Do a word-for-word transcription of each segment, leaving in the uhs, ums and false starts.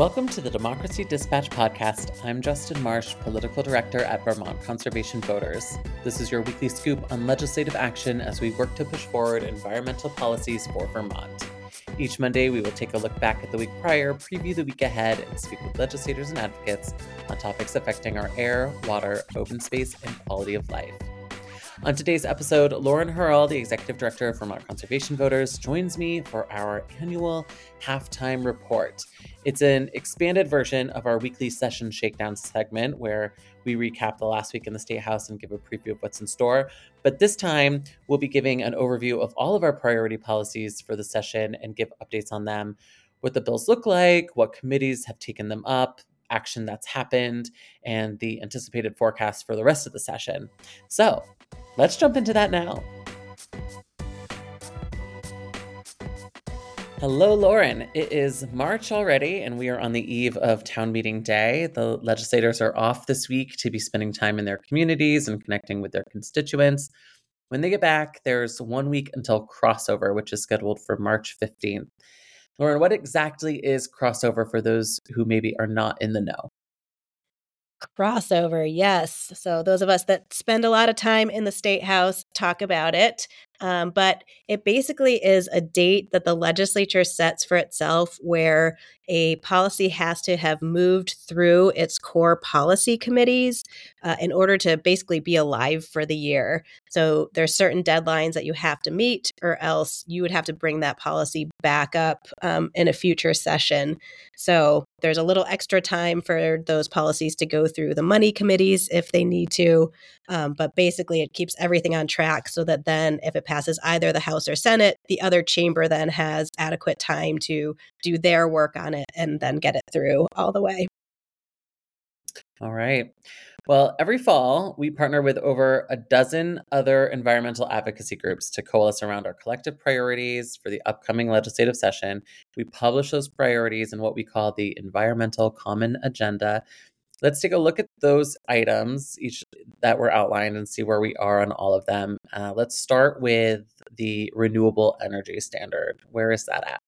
Welcome to the Democracy Dispatch podcast. I'm Justin Marsh, Political Director at Vermont Conservation Voters. This is your weekly scoop on legislative action as we work to push forward environmental policies for Vermont. Each Monday, we will take a look back at the week prior, preview the week ahead, and speak with legislators and advocates on topics affecting our air, water, open space, and quality of life. On today's episode, Lauren Hurrell, the Executive Director of Vermont Conservation Voters, joins me for our annual halftime report. It's an expanded version of our weekly session shakedown segment where we recap the last week in the State House and give a preview of what's in store. But this time, we'll be giving an overview of all of our priority policies for the session and give updates on them, what the bills look like, what committees have taken them up, action that's happened, and the anticipated forecast for the rest of the session. So let's jump into that now. Hello, Lauren. It is March already, and we are on the eve of town meeting day. The legislators are off this week to be spending time in their communities and connecting with their constituents. When they get back, there's one week until crossover, which is scheduled for March fifteenth. Lauren, what exactly is crossover for those who maybe are not in the know? Crossover, yes. So those of us that spend a lot of time in the State House talk about it. Um, but it basically is a date that the legislature sets for itself where a policy has to have moved through its core policy committees uh, in order to basically be alive for the year. So there's certain deadlines that you have to meet, or else you would have to bring that policy back up um, in a future session. So there's a little extra time for those policies to go through the money committees if they need to. Um, but basically, it keeps everything on track so that then if it passes either the House or Senate, the other chamber then has adequate time to do their work on it and then get it through all the way. All right. Well, every fall, we partner with over a dozen other environmental advocacy groups to coalesce around our collective priorities for the upcoming legislative session. We publish those priorities in what we call the Environmental Common Agenda. Let's take a look at those items each that were outlined and see where we are on all of them. Uh, let's start with the renewable energy standard. Where is that at?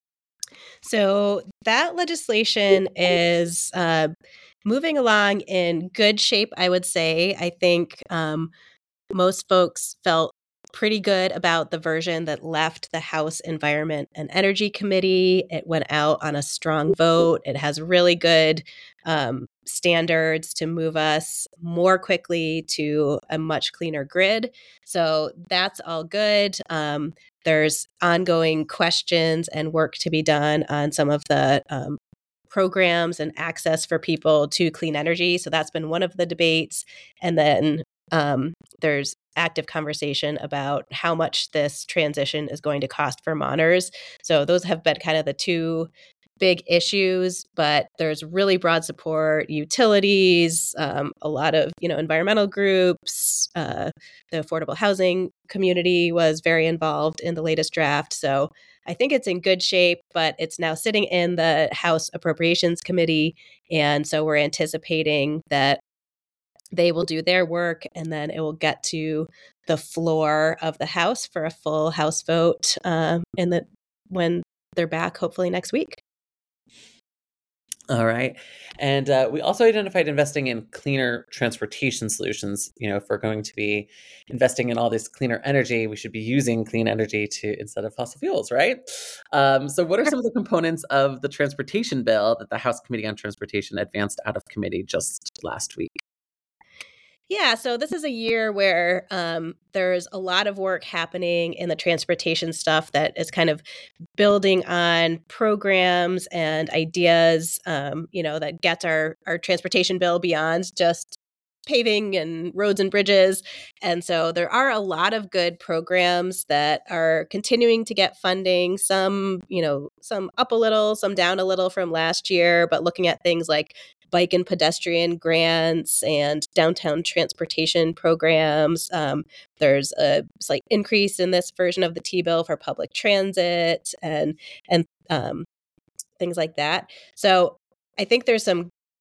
So that legislation is uh, moving along in good shape, I would say. I think um, most folks felt pretty good about the version that left the House Environment and Energy Committee. It went out on a strong vote. It has really good um, standards to move us more quickly to a much cleaner grid. So that's all good. Um, there's ongoing questions and work to be done on some of the um, programs and access for people to clean energy. So that's been one of the debates. And then um, there's active conversation about how much this transition is going to cost Vermonters. So those have been kind of the two big issues, but there's really broad support, utilities, um, a lot of, you know, environmental groups, uh, the affordable housing community was very involved in the latest draft. So I think it's in good shape, but it's now sitting in the House Appropriations Committee. And so we're anticipating that they will do their work and then it will get to the floor of the House for a full House vote uh, in the, when they're back, hopefully next week. All right. And uh, we also identified investing in cleaner transportation solutions. You know, if we're going to be investing in all this cleaner energy, we should be using clean energy to instead of fossil fuels, right? Um, so what are some of the components of the transportation bill that the House Committee on Transportation advanced out of committee just last week? Yeah, so this is a year where um, there's a lot of work happening in the transportation stuff that is kind of building on programs and ideas, um, you know, that gets our, our transportation bill beyond just paving and roads and bridges. And so there are a lot of good programs that are continuing to get funding, some, you know, some up a little, some down a little from last year, but looking at things like bike and pedestrian grants and downtown transportation programs. Um, there's a slight increase in this version of the T-bill for public transit and and um, things like that. So I think there's some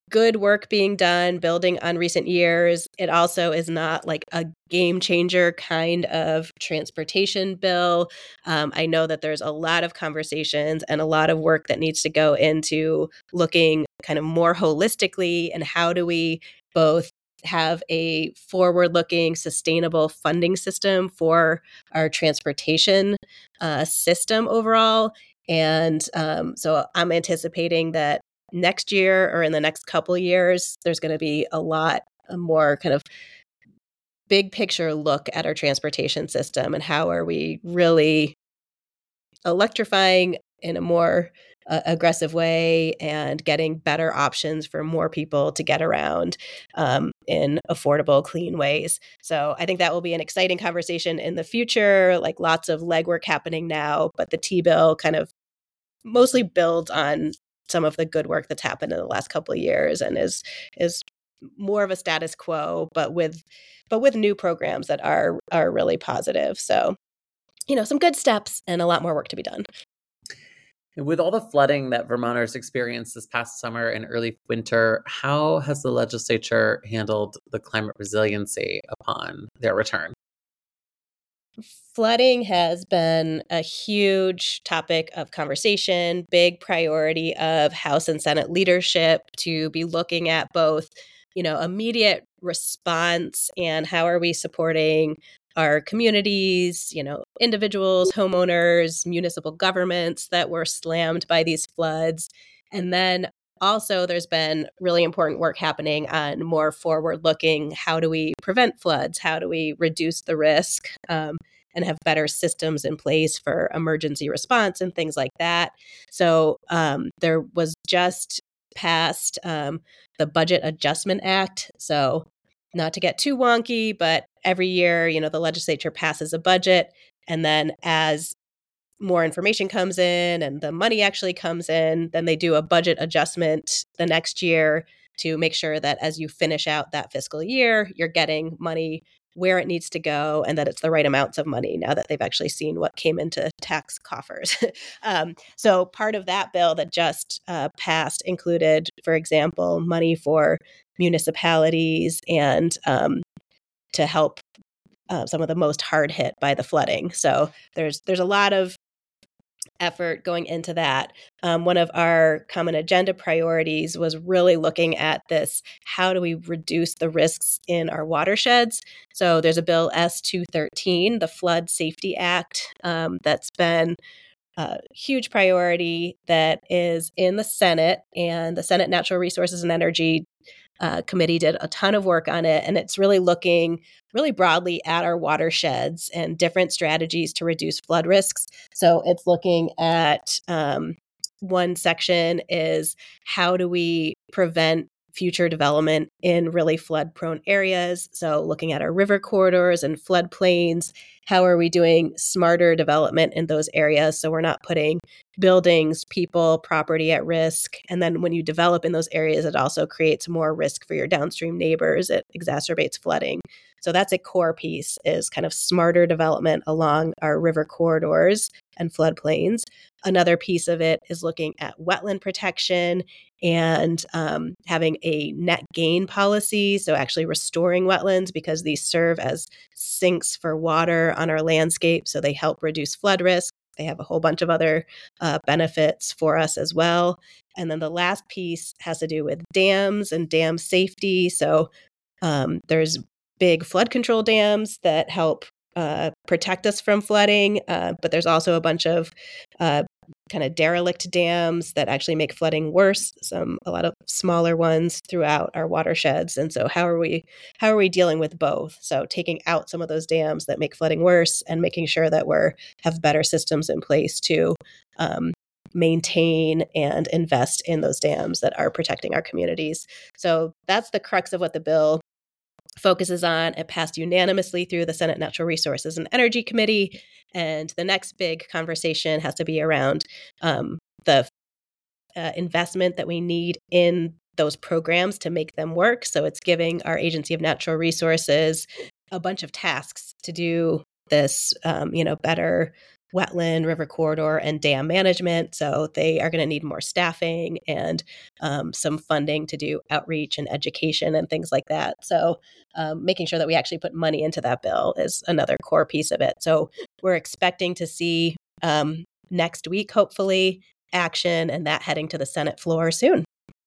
good work being done, building on recent years. It also is not like a game changer kind of transportation bill. Um, I know that there's a lot of conversations and a lot of work that needs to go into looking kind of more holistically and how do we both have a forward-looking, sustainable funding system for our transportation uh, system overall. And um, so I'm anticipating that next year or in the next couple years, there's going to be a lot more kind of big picture look at our transportation system and how are we really electrifying in a more uh, aggressive way and getting better options for more people to get around um, in affordable, clean ways. So I think that will be an exciting conversation in the future, like lots of legwork happening now, but the T-bill kind of mostly builds on some of the good work that's happened in the last couple of years and is is more of a status quo, but with but with new programs that are are really positive. So, you know, some good steps and a lot more work to be done. With all the flooding that Vermonters experienced this past summer and early winter, how has the legislature handled the climate resiliency upon their return? Flooding has been a huge topic of conversation, big priority of House and Senate leadership to be looking at both, you know, immediate response and how are we supporting our communities, you know, individuals, homeowners, municipal governments that were slammed by these floods. And then also, there's been really important work happening on more forward looking. How do we prevent floods? How do we reduce the risk? Um, and have better systems in place for emergency response and things like that. So um, there was just passed um, the Budget Adjustment Act. So not to get too wonky, but every year, you know, the legislature passes a budget, and then as more information comes in and the money actually comes in, then they do a budget adjustment the next year to make sure that as you finish out that fiscal year, you're getting money where it needs to go and that it's the right amounts of money now that they've actually seen what came into tax coffers. um, so part of that bill that just uh, passed included, for example, money for municipalities and um, to help uh, some of the most hard hit by the flooding. So there's there's a lot of effort going into that. Um, one of our common agenda priorities was really looking at this. How do we reduce the risks in our watersheds? So there's a bill S two thirteen, the Flood Safety Act, um, that's been a huge priority that is in the Senate, and the Senate Natural Resources and Energy uh, Committee did a ton of work on it. And it's really looking really broadly at our watersheds and different strategies to reduce flood risks. So it's looking at um, one section is how do we prevent future development in really flood prone areas. So looking at our river corridors and floodplains, how are we doing smarter development in those areas so we're not putting buildings, people, property at risk. And then when you develop in those areas, it also creates more risk for your downstream neighbors. It exacerbates flooding. So that's a core piece, is kind of smarter development along our river corridors and floodplains. Another piece of it is looking at wetland protection and um, having a net gain policy. So actually restoring wetlands, because these serve as sinks for water on our landscape. So they help reduce flood risk. They have a whole bunch of other uh, benefits for us as well. And then the last piece has to do with dams and dam safety. So um, there's big flood control dams that help uh, protect us from flooding, uh, but there's also a bunch of uh, kind of derelict dams that actually make flooding worse. Some a lot of smaller ones throughout our watersheds, and so how are we how are we dealing with both? So taking out some of those dams that make flooding worse, and making sure that we're have better systems in place to um, maintain and invest in those dams that are protecting our communities. So that's the crux of what the bill focuses on. It passed unanimously through the Senate Natural Resources and Energy Committee. And the next big conversation has to be around um, the uh, investment that we need in those programs to make them work. So it's giving our Agency of Natural Resources a bunch of tasks to do this, um, you know, better wetland, river corridor, and dam management. So they are going to need more staffing and um, some funding to do outreach and education and things like that. So um, making sure that we actually put money into that bill is another core piece of it. So we're expecting to see um, next week, hopefully, action and that heading to the Senate floor soon.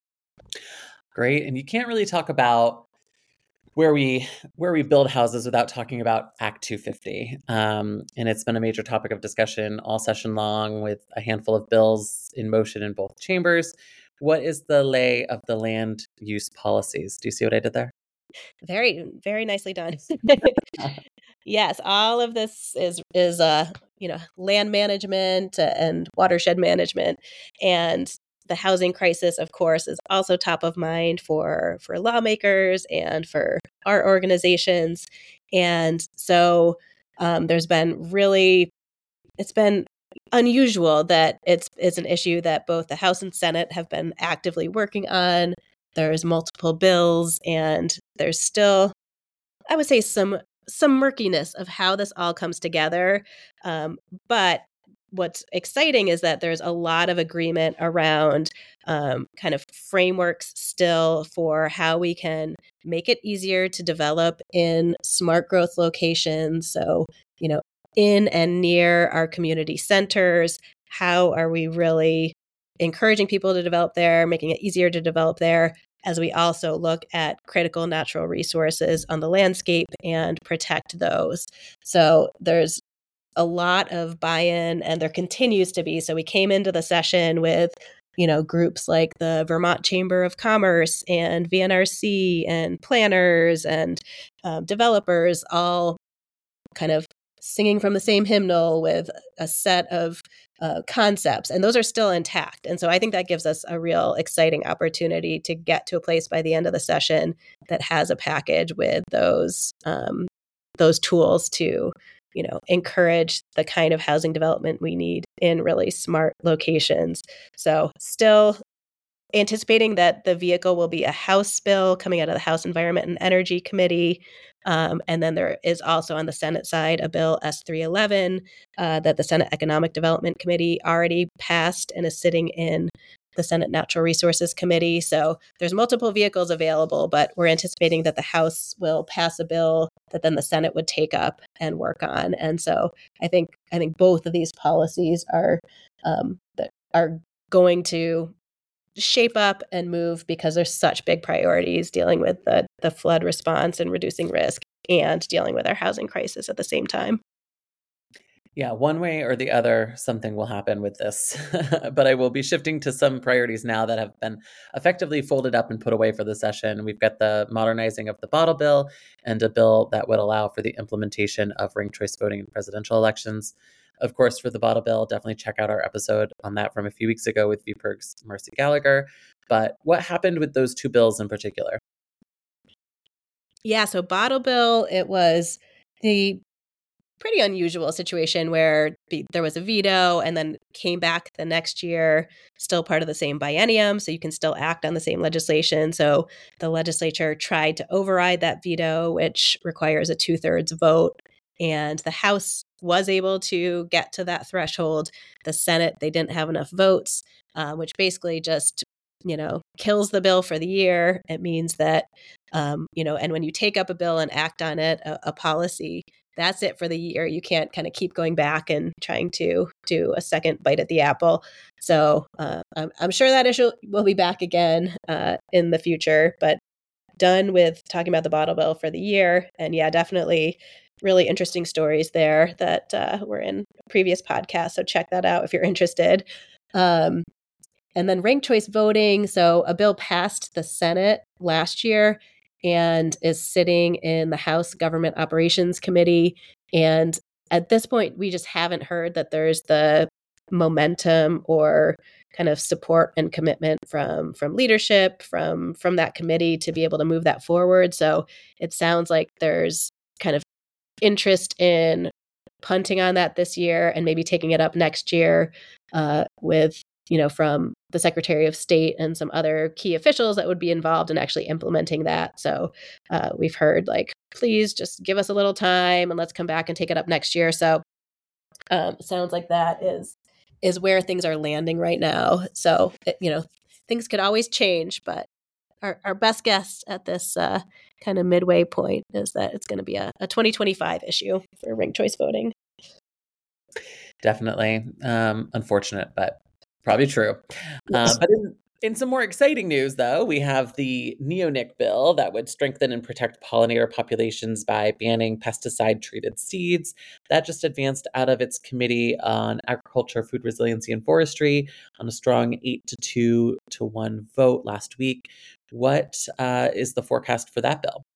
Great. And you can't really talk about where we where we build houses without talking about Act two fifty. Um, and it's been a major topic of discussion all session long with a handful of bills in motion in both chambers. What is the lay of the land use policies? Do you see what I did there? Very, very nicely done. Yes, all of this is is uh, you know, land management and watershed management, and the housing crisis, of course, is also top of mind for for lawmakers and for our organizations. And so um, there's been really, it's been unusual that it's it's an issue that both the House and Senate have been actively working on. There's multiple bills, and there's still, I would say, some some murkiness of how this all comes together. Um, but what's exciting is that there's a lot of agreement around um, kind of frameworks still for how we can make it easier to develop in smart growth locations. So, you know, in and near our community centers, how are we really encouraging people to develop there, making it easier to develop there, as we also look at critical natural resources on the landscape and protect those. So there's a lot of buy-in, and there continues to be. So we came into the session with, you know, groups like the Vermont Chamber of Commerce and V N R C and planners and um, developers all kind of singing from the same hymnal with a set of uh, concepts, and those are still intact. And so I think that gives us a real exciting opportunity to get to a place by the end of the session that has a package with those um, those tools to, you know, encourage the kind of housing development we need in really smart locations. So still anticipating that the vehicle will be a House bill coming out of the House Environment and Energy Committee. Um, and then there is also on the Senate side a bill S three eleven uh, that the Senate Economic Development Committee already passed and is sitting in the Senate Natural Resources Committee. So there's multiple vehicles available, but we're anticipating that the House will pass a bill that then the Senate would take up and work on. And so I think I think both of these policies are um, that are going to shape up and move because there's such big priorities dealing with the, the flood response and reducing risk and dealing with our housing crisis at the same time. Yeah, one way or the other, something will happen with this. But I will be shifting to some priorities now that have been effectively folded up and put away for the session. We've got the modernizing of the bottle bill and a bill that would allow for the implementation of ranked choice voting in presidential elections. Of course, for the bottle bill, definitely check out our episode on that from a few weeks ago with V P I R G's Marcy Gallagher. But what happened with those two bills in particular? Yeah, so bottle bill, it was the pretty unusual situation where the, there was a veto and then came back the next year, still part of the same biennium, so you can still act on the same legislation. So the legislature tried to override that veto, which requires a two-thirds vote. And the House was able to get to that threshold. The Senate, they didn't have enough votes, uh, which basically just, you know, kills the bill for the year. It means that, um, you know, and when you take up a bill and act on it, a, a policy, that's it for the year. You can't kind of keep going back and trying to do a second bite at the apple. So uh, I'm, I'm sure that issue will be back again uh, in the future, but done with talking about the bottle bill for the year. And yeah, definitely really interesting stories there that uh, were in previous podcasts. So check that out if you're interested. Um, and then ranked choice voting. So a bill passed the Senate last year and is sitting in the House Government Operations Committee. And at this point, we just haven't heard that there's the momentum or kind of support and commitment from from leadership from from that committee to be able to move that forward. So it sounds like there's kind of interest in punting on that this year and maybe taking it up next year uh, with, you know, from the Secretary of State and some other key officials that would be involved in actually implementing that. So uh, we've heard like, please just give us a little time and let's come back and take it up next year. So Um, sounds like that is is where things are landing right now. So, it, you know, things could always change, but our, our best guess at this uh, kind of midway point is that it's going to be a, a twenty twenty-five issue for ranked choice voting. Definitely. Um, unfortunate, but probably true. Yes. Uh, but in, in some more exciting news, though, we have the neonic bill that would strengthen and protect pollinator populations by banning pesticide-treated seeds. That just advanced out of its Committee on Agriculture, Food Resiliency, and Forestry on a strong eight to two to one vote last week. What uh, is the forecast for that bill?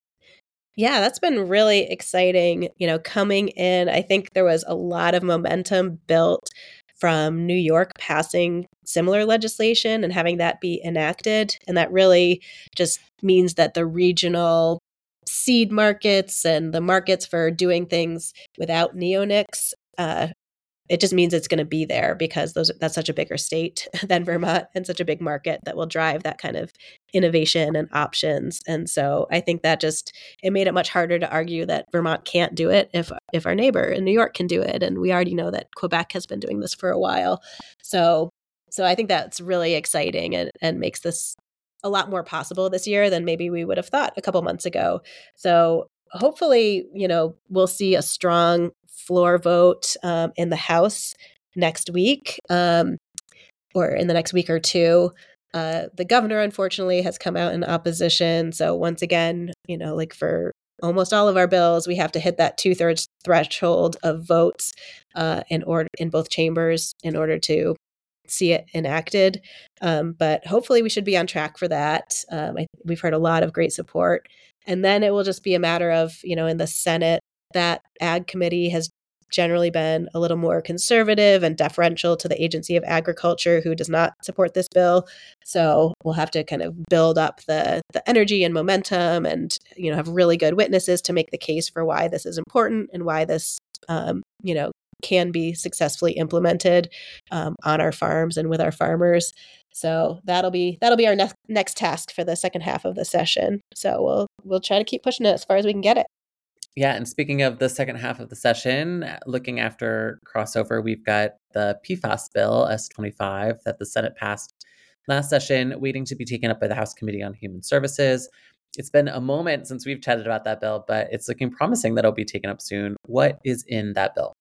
Yeah, that's been really exciting. You know, coming in, I think there was a lot of momentum built from New York passing similar legislation and having that be enacted. And that really just means that the regional seed markets and the markets for doing things without neonics, uh, it just means it's going to be there because those that's such a bigger state than Vermont and such a big market that will drive that kind of innovation and options. And so I think that just it made it much harder to argue that Vermont can't do it if if our neighbor in New York can do it. And we already know that Quebec has been doing this for a while. So so I think that's really exciting and, and makes this a lot more possible this year than maybe we would have thought a couple months ago. So hopefully, you know, we'll see a strong floor vote um, in the House next week um, or in the next week or two. Uh, the governor, unfortunately, has come out in opposition. So once again, you know, like for almost all of our bills, we have to hit that two thirds threshold of votes uh, in order in both chambers in order to see it enacted. Um, but hopefully, we should be on track for that. Um, I, we've heard a lot of great support, and then it will just be a matter of, you know, in the Senate, that Ag Committee has generally been a little more conservative and deferential to the Agency of Agriculture, who does not support this bill. So we'll have to kind of build up the the energy and momentum, and you know have really good witnesses to make the case for why this is important and why this um, you know can be successfully implemented um, on our farms and with our farmers. So that'll be that'll be our next next task for the second half of the session. So we'll we'll try to keep pushing it as far as we can get it. Yeah, and speaking of the second half of the session, looking after crossover, we've got the P FAS bill, S twenty-five, that the Senate passed last session, waiting to be taken up by the House Committee on Human Services. It's been a moment since we've chatted about that bill, but it's looking promising that it'll be taken up soon. What is in that bill?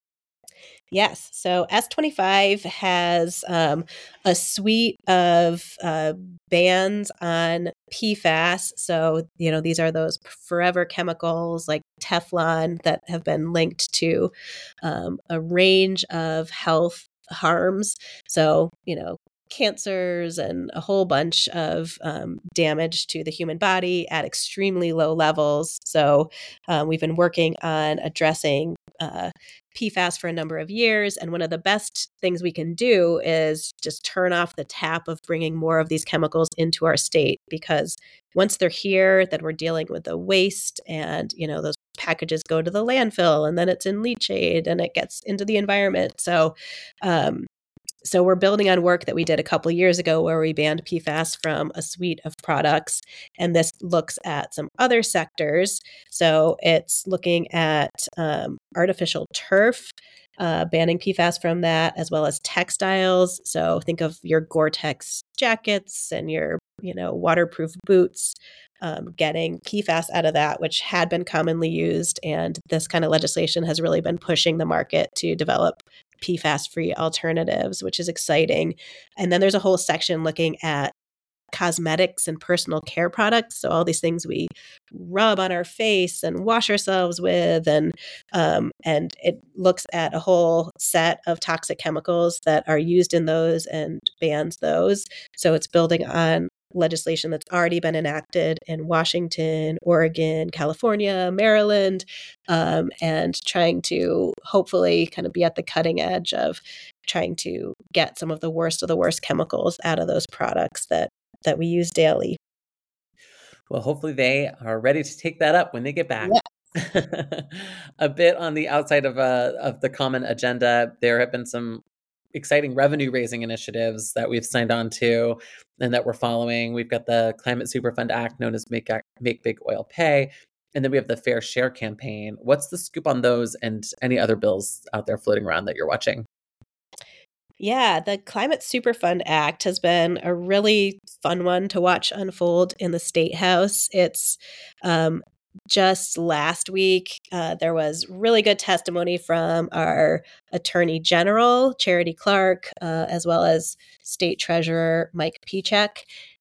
Yes. So S twenty-five has um, a suite of uh, bans on P FAS. So, you know, these are those forever chemicals like Teflon that have been linked to um, a range of health harms. So, you know, cancers and a whole bunch of um, damage to the human body at extremely low levels. So, um, we've been working on addressing uh, P FAS for a number of years. And one of the best things we can do is just turn off the tap of bringing more of these chemicals into our state, because once they're here, then we're dealing with the waste, and, you know, those packages go to the landfill and then it's in leachate and it gets into the environment. So, um, so we're building on work that we did a couple of years ago where we banned P FAS from a suite of products. And this looks at some other sectors. So it's looking at um, artificial turf, uh, banning P FAS from that, as well as textiles. So think of your Gore-Tex jackets and your, you know, waterproof boots. Um, getting P FAS out of that, which had been commonly used. And this kind of legislation has really been pushing the market to develop P FAS-free alternatives, which is exciting. And then there's a whole section looking at cosmetics and personal care products. So all these things we rub on our face and wash ourselves with, and um, and it looks at a whole set of toxic chemicals that are used in those and bans those. So it's building on legislation that's already been enacted in Washington, Oregon, California, Maryland, um, and trying to hopefully kind of be at the cutting edge of trying to get some of the worst of the worst chemicals out of those products that that we use daily. Well, hopefully they are ready to take that up when they get back. Yeah. A bit on the outside of uh, of the common agenda, there have been some exciting revenue raising initiatives that we've signed on to and that we're following. We've got the Climate Superfund Act, known as Make, Make Big Oil Pay. and then we have the Fair Share campaign. What's the scoop on those and any other bills out there floating around that you're watching? Yeah, the Climate Superfund Act has been a really fun one to watch unfold in the State House. It's um, just last week, uh, there was really good testimony from our Attorney General, Charity Clark, uh, as well as State Treasurer Mike Pieciak.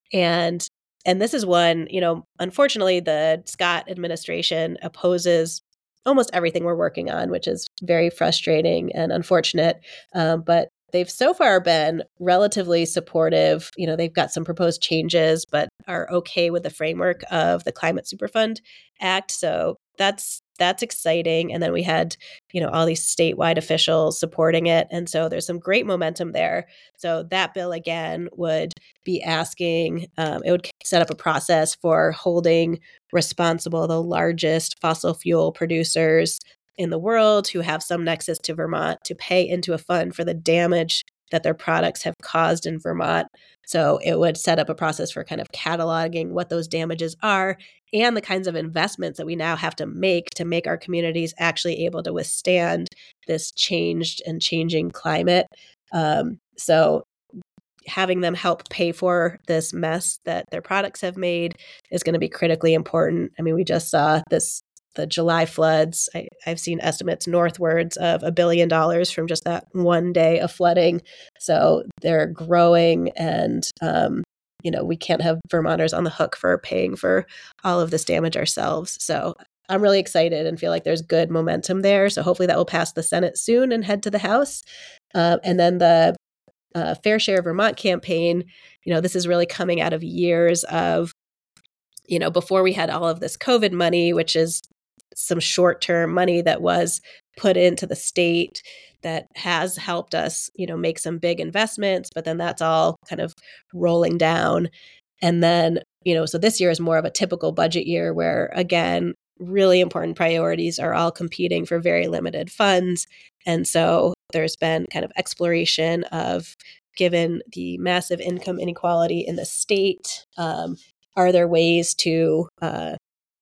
And and this is one, you know, unfortunately, the Scott administration opposes almost everything we're working on, which is very frustrating and unfortunate. Um, but they've so far been relatively supportive. You know, they've got some proposed changes, but are okay with the framework of the Climate Superfund Act. So that's that's exciting. And then we had, you know, all these statewide officials supporting it. And so there's some great momentum there. So that bill, again, would be asking, um, it would set up a process for holding responsible the largest fossil fuel producers in the world who have some nexus to Vermont to pay into a fund for the damage that their products have caused in Vermont. So it would set up a process for kind of cataloging what those damages are and the kinds of investments that we now have to make to make our communities actually able to withstand this changed and changing climate. Um, so having them help pay for this mess that their products have made is going to be critically important. I mean, we just saw this the July floods. I, I've seen estimates northwards of a billion dollars from just that one day of flooding. So they're growing, and um, you know, we can't have Vermonters on the hook for paying for all of this damage ourselves. So I'm really excited and feel like there's good momentum there. So hopefully that will pass the Senate soon and head to the House. Uh, and then the uh, Fair Share Vermont campaign, you know, this is really coming out of years of, you know, before we had all of this COVID money, which is some short-term money that was put into the state that has helped us, you know, make some big investments, but then that's all kind of rolling down. And then, you know, so this year is more of a typical budget year where, again, really important priorities are all competing for very limited funds. And so there's been kind of exploration of, given the massive income inequality in the state, um, are there ways to uh,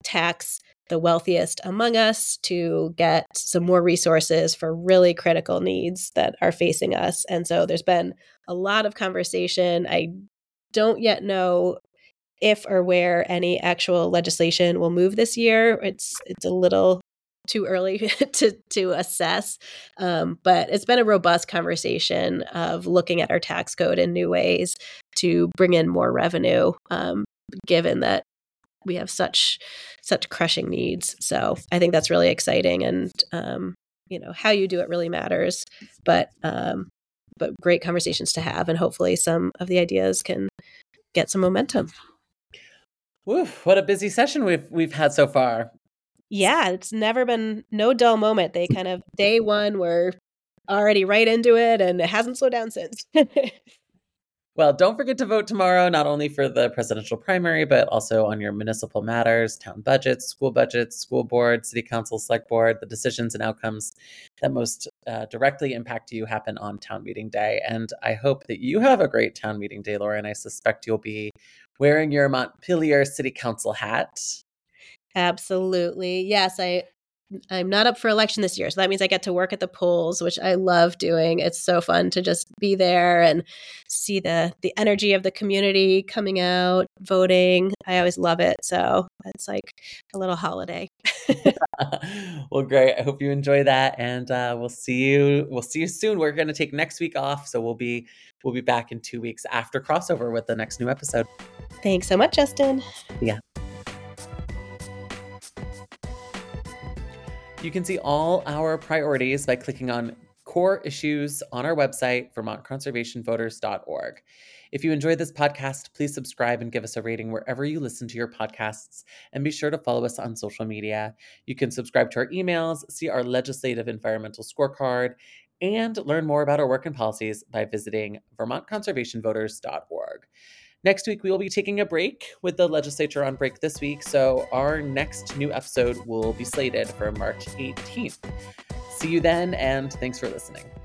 tax the wealthiest among us to get some more resources for really critical needs that are facing us? And so there's been a lot of conversation. I don't yet know if or where any actual legislation will move this year. It's it's a little too early to to assess, um, but it's been a robust conversation of looking at our tax code in new ways to bring in more revenue, um, given that we have such such crushing needs. So I think that's really exciting, and um, you know, how you do it really matters. But um, but great conversations to have, and hopefully some of the ideas can get some momentum. Woo, what a busy session we've we've had so far. Yeah, it's never been no dull moment. They kind of day one were already right into it, and it hasn't slowed down since. Well, don't forget to vote tomorrow, not only for the presidential primary, but also on your municipal matters, town budgets, school budgets, school board, city council, select board. The decisions and outcomes that most uh, directly impact you happen on town meeting day. And I hope that you have a great town meeting day, Laura, and I suspect you'll be wearing your Montpelier City Council hat. Absolutely. Yes, I I'm not up for election this year. So that means I get to work at the polls, which I love doing. It's so fun to just be there and see the the energy of the community coming out, voting. I always love it. So it's like a little holiday. Well, great. I hope you enjoy that. And uh, we'll see you. We'll see you soon. We're going to take next week off. So we'll be we'll be back in two weeks after crossover with the next new episode. Thanks so much, Justin. Yeah. You can see all our priorities by clicking on core issues on our website, vermont conservation voters dot org. If you enjoyed this podcast, please subscribe and give us a rating wherever you listen to your podcasts, and be sure to follow us on social media. You can subscribe to our emails, see our legislative environmental scorecard, and learn more about our work and policies by visiting vermont conservation voters dot org. Next week, we will be taking a break with the legislature on break this week, so our next new episode will be slated for March eighteenth. See you then, and thanks for listening.